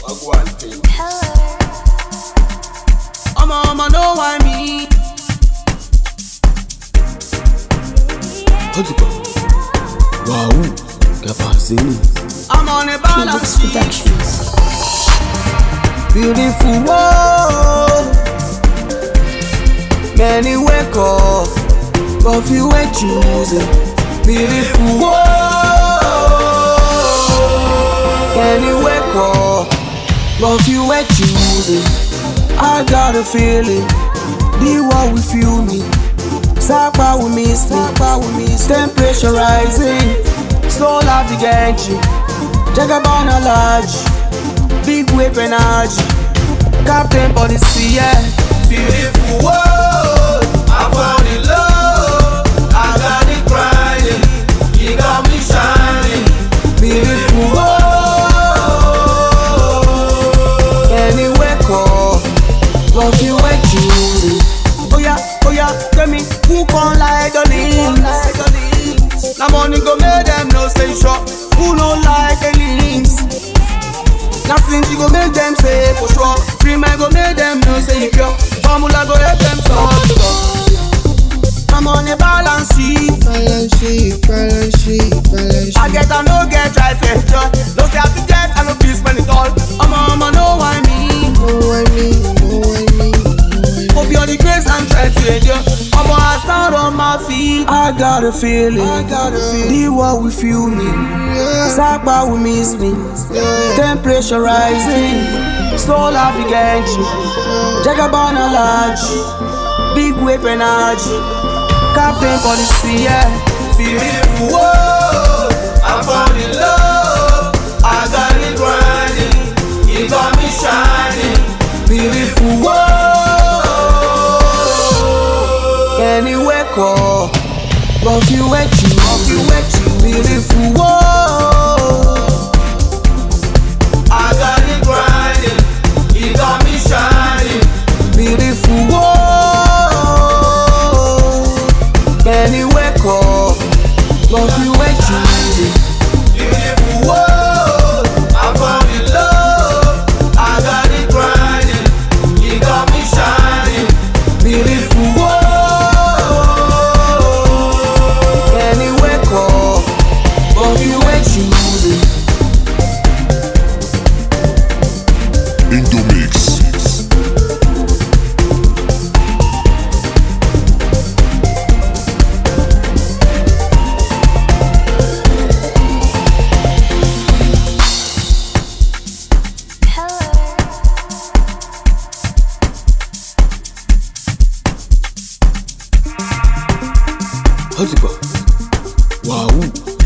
I'ma know why me. Wow, Capacini. I'm on a balance sheet. Productions. Beautiful world. Many wake up, but few ain't choosing. Beautiful world. Many wake up, but few ain't choosing. I got a feeling, the world will feel me. Sapa will miss me, temperature rising, soul of the Genji, Jagabana large, big wave energy, captain for the sea, yeah. Beautiful world, I found it love, I got it grinding, you got me shining. Beautiful world, anywhere call, but you ain't choosing. Oh yeah, tell me who can like the links? Now money go make them no say shop. Who no like the links? Nothing she go make them say for sure. Free man go make them no say pure. Formula go help them solve. I'm on a balance sheet. I get and no get right to enjoy. No say I have to get and no feel spend it all. I'ma know why me. Hope you're the grace I'm trying to endure. I stand on my feet. I got a feeling, the world will feel me. Sapa will miss me. Temperature rising, soul of the Genji, Jagabana large, big wave energy, captain for the sea, yeah. Beautiful world, I found in love, I got it grinding, you got me shining. Beautiful world, anywhere call, but you ain't you, beautiful world. I got it grinding, you got me shining. Beautiful world, anywhere call, but you ain't choosing. Beautiful world, I found in love, I got it grinding, you got me shining. Beautiful world, anywhere call, but you ain't choosing. Into mix. Wow.